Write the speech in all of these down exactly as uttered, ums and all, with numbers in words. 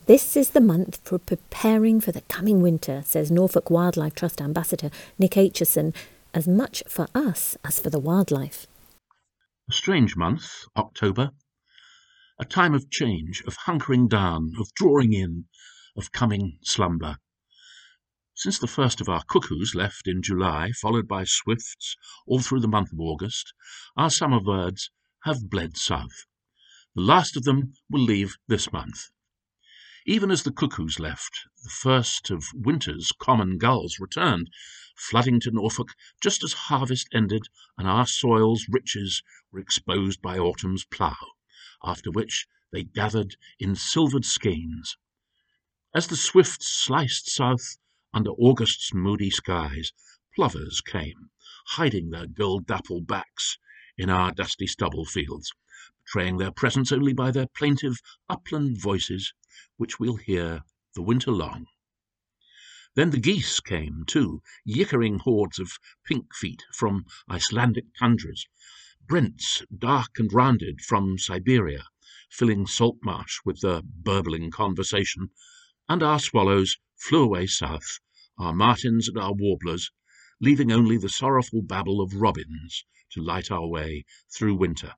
This is the month for preparing for the coming winter, says Norfolk Wildlife Trust Ambassador Nick Aitchison, as much for us as for the wildlife. A strange month, October. A time of change, of hunkering down, of drawing in, of coming slumber. Since the first of our cuckoos left in July, followed by swifts all through the month of August, our summer birds have bled south. The last of them will leave this month. Even as the cuckoos left, the first of winter's common gulls returned, flooding to Norfolk just as harvest ended and our soil's riches were exposed by autumn's plough, after which they gathered in silvered skeins. As the swifts sliced south under August's moody skies, plovers came, hiding their gold-dappled backs in our dusty stubble fields, betraying their presence only by their plaintive upland voices, which we'll hear the winter long. Then the geese came, too, yickering hordes of pink feet from Icelandic tundras, brents dark and rounded from Siberia, filling salt marsh with their burbling conversation, and our swallows flew away south, our martins and our warblers, leaving only the sorrowful babble of robins to light our way through winter.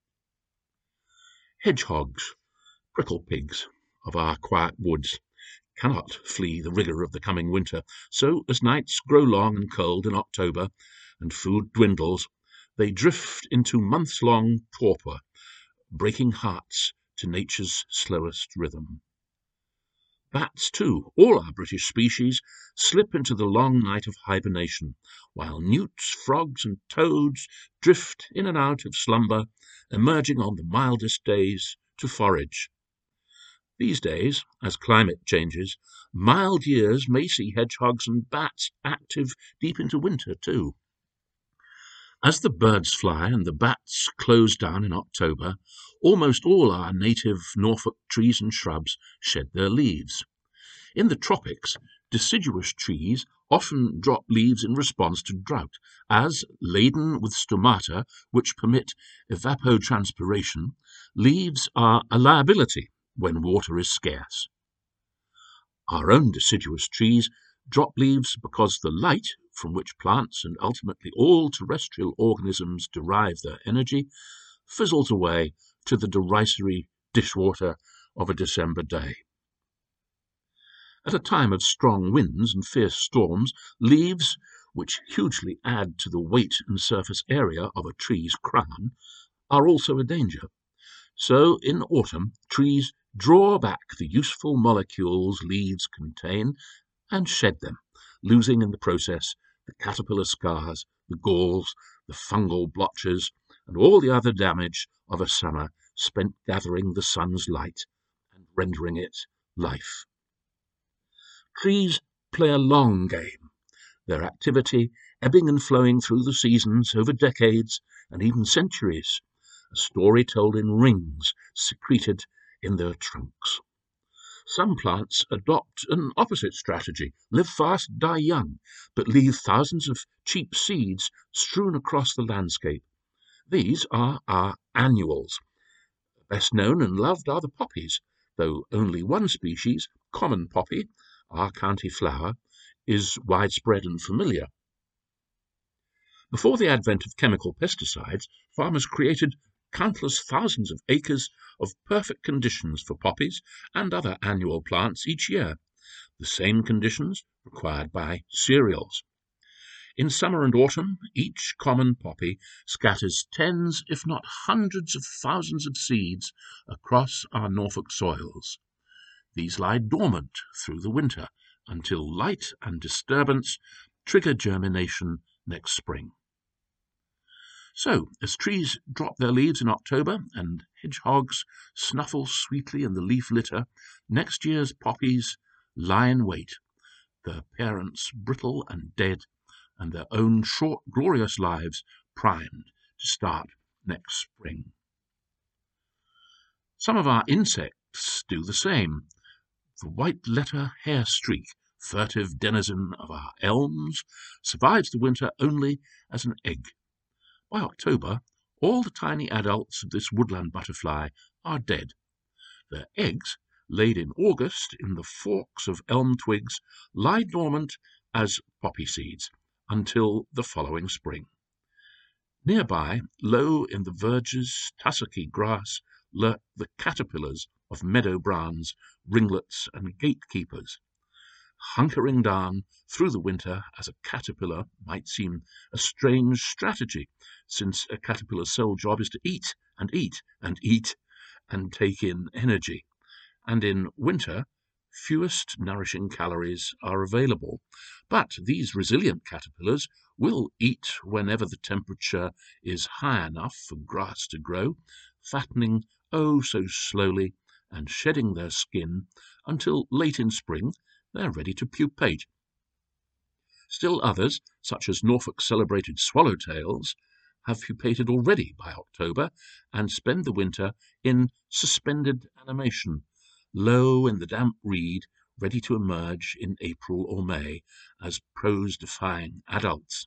Hedgehogs, prickle pigs of our quiet woods, cannot flee the rigour of the coming winter, so as nights grow long and cold in October, and food dwindles, they drift into months-long torpor, breaking hearts to nature's slowest rhythm. Bats, too, all our British species, slip into the long night of hibernation, while newts, frogs, and toads drift in and out of slumber, emerging on the mildest days to forage. These days, as climate changes, mild years may see hedgehogs and bats active deep into winter too. As the birds fly and the bats close down in October, almost all our native Norfolk trees and shrubs shed their leaves. In the tropics, deciduous trees often drop leaves in response to drought, as, laden with stomata which permit evapotranspiration, leaves are a liability when water is scarce. Our own deciduous trees drop leaves because the light from which plants and ultimately all terrestrial organisms derive their energy fizzles away to the derisory dishwater of a December day. At a time of strong winds and fierce storms, leaves, which hugely add to the weight and surface area of a tree's crown, are also a danger. So, in autumn, trees draw back the useful molecules leaves contain and shed them, losing in the process the caterpillar scars, the galls, the fungal blotches, and all the other damage of a summer spent gathering the sun's light and rendering it life. Trees play a long game, their activity ebbing and flowing through the seasons over decades and even centuries, a story told in rings secreted in their trunks. Some plants adopt an opposite strategy, live fast, die young, but leave thousands of cheap seeds strewn across the landscape. These are our annuals. Best known and loved are the poppies, though only one species, common poppy, our county flower, is widespread and familiar. Before the advent of chemical pesticides, farmers created countless thousands of acres of perfect conditions for poppies and other annual plants each year, the same conditions required by cereals. In summer and autumn, each common poppy scatters tens, if not hundreds of thousands of seeds across our Norfolk soils. These lie dormant through the winter until light and disturbance trigger germination next spring. So, as trees drop their leaves in October and hedgehogs snuffle sweetly in the leaf litter, next year's poppies lie in wait, their parents brittle and dead, and their own short, glorious lives primed to start next spring. Some of our insects do the same. The white-letter hair streak, furtive denizen of our elms, survives the winter only as an egg. By October, all the tiny adults of this woodland butterfly are dead. Their eggs, laid in August in the forks of elm twigs, lie dormant as poppy seeds until the following spring. Nearby, low in the verge's tussocky grass, lurk the caterpillars of meadow browns, ringlets, and gatekeepers. Hunkering down through the winter as a caterpillar might seem a strange strategy, since a caterpillar's sole job is to eat and eat and eat and take in energy, and in winter fewest nourishing calories are available. But these resilient caterpillars will eat whenever the temperature is high enough for grass to grow, fattening oh so slowly and shedding their skin until late in spring they are ready to pupate. Still others, such as Norfolk's celebrated swallowtails, have pupated already by October and spend the winter in suspended animation, low in the damp reed, ready to emerge in April or May as prose-defying adults.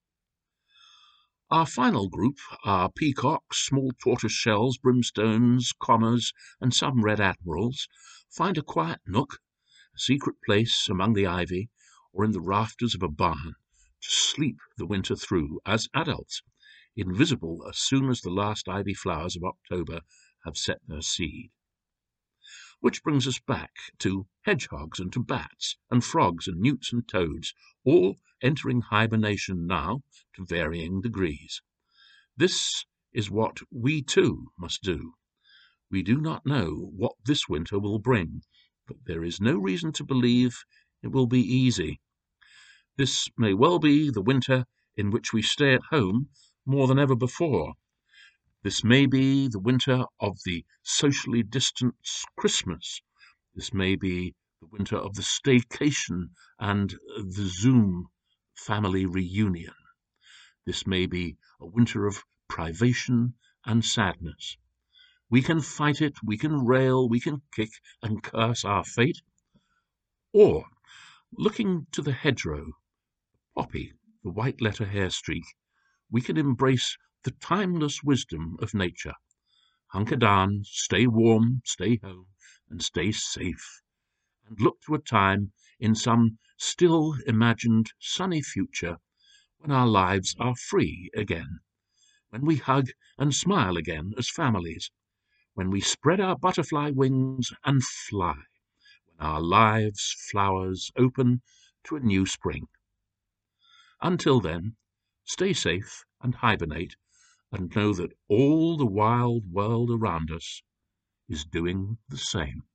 Our final group are peacocks, small tortoise-shells, brimstones, commas, and some red admirals, find a quiet nook, a secret place among the ivy, or in the rafters of a barn, to sleep the winter through as adults, invisible as soon as the last ivy flowers of October have set their seed. Which brings us back to hedgehogs and to bats, and frogs and newts and toads, all entering hibernation now to varying degrees. This is what we too must do. We do not know what this winter will bring, but there is no reason to believe it will be easy. This may well be the winter in which we stay at home more than ever before. This may be the winter of the socially distanced Christmas. This may be the winter of the staycation and the Zoom family reunion. This may be a winter of privation and sadness. We can fight it, we can rail, we can kick and curse our fate. Or, looking to the hedgerow, poppy, the white letter hair streak, we can embrace the timeless wisdom of nature. Hunker down, stay warm, stay home, and stay safe, and look to a time in some still imagined sunny future when our lives are free again, when we hug and smile again as families, when we spread our butterfly wings and fly, when our lives' flowers open to a new spring. Until then, stay safe and hibernate, and know that all the wild world around us is doing the same.